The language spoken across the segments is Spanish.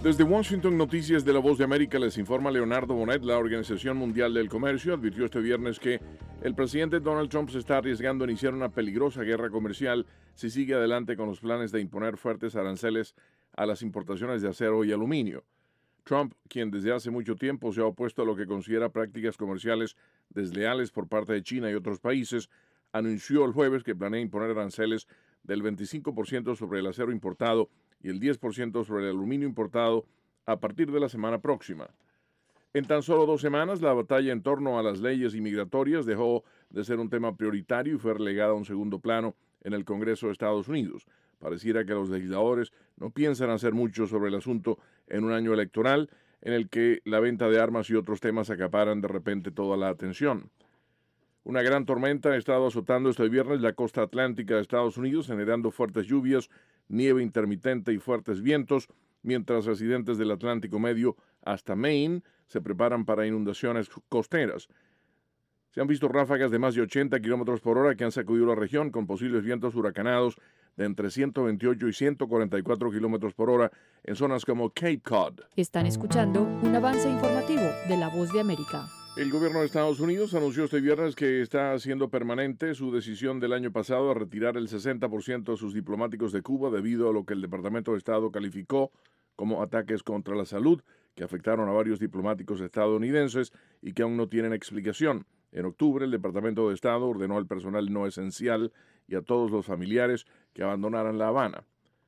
Desde Washington, Noticias de la Voz de América, les informa Leonardo Bonet. La Organización Mundial del Comercio advirtió este viernes que el presidente Donald Trump se está arriesgando a iniciar una peligrosa guerra comercial si sigue adelante con los planes de imponer fuertes aranceles a las importaciones de acero y aluminio. Trump, quien desde hace mucho tiempo se ha opuesto a lo que considera prácticas comerciales desleales por parte de China y otros países, anunció el jueves que planea imponer aranceles del 25% sobre el acero importado y el 10% sobre el aluminio importado a partir de la semana próxima. En tan solo 2 semanas, la batalla en torno a las leyes inmigratorias dejó de ser un tema prioritario y fue relegada a un segundo plano en el Congreso de Estados Unidos. Pareciera que los legisladores no piensan hacer mucho sobre el asunto en un año electoral en el que la venta de armas y otros temas acaparan de repente toda la atención. Una gran tormenta ha estado azotando este viernes la costa atlántica de Estados Unidos, generando fuertes lluvias, nieve intermitente y fuertes vientos, mientras residentes del Atlántico Medio hasta Maine se preparan para inundaciones costeras. Se han visto ráfagas de más de 80 kilómetros por hora que han sacudido la región, con posibles vientos huracanados de entre 128 y 144 kilómetros por hora en zonas como Cape Cod. Están escuchando un avance informativo de La Voz de América. El gobierno de Estados Unidos anunció este viernes que está haciendo permanente su decisión del año pasado a retirar el 60% de sus diplomáticos de Cuba debido a lo que el Departamento de Estado calificó como ataques contra la salud que afectaron a varios diplomáticos estadounidenses y que aún no tienen explicación. En octubre, el Departamento de Estado ordenó al personal no esencial y a todos los familiares que abandonaran La Habana.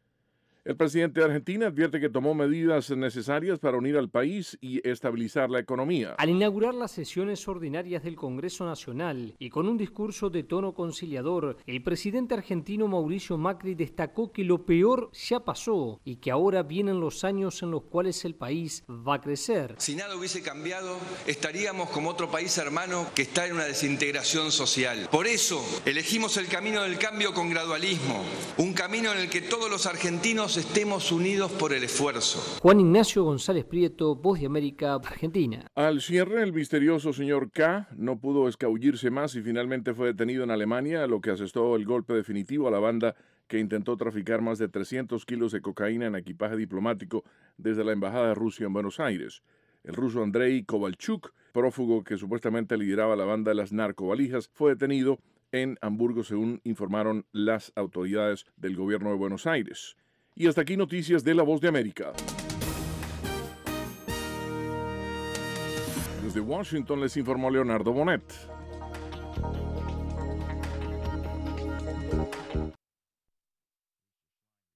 El presidente de Argentina advierte que tomó medidas necesarias para unir al país y estabilizar la economía. Al inaugurar las sesiones ordinarias del Congreso Nacional y con un discurso de tono conciliador, el presidente argentino Mauricio Macri destacó que lo peor ya pasó y que ahora vienen los años en los cuales el país va a crecer. Si nada hubiese cambiado, estaríamos como otro país hermano que está en una desintegración social. Por eso, elegimos el camino del cambio con gradualismo, un camino en el que todos los argentinos estemos unidos por el esfuerzo. Juan Ignacio González Prieto, Voz de América, Argentina. Al cierre, el misterioso señor K no pudo escabullirse más y finalmente fue detenido en Alemania, lo que asestó el golpe definitivo a la banda que intentó traficar más de 300 kilos de cocaína en equipaje diplomático desde la Embajada de Rusia en Buenos Aires. El ruso Andrei Kovalchuk, prófugo que supuestamente lideraba la banda de las narcovalijas, fue detenido en Hamburgo, según informaron las autoridades del gobierno de Buenos Aires. Y hasta aquí Noticias de La Voz de América. Desde Washington les informó Leonardo Bonet.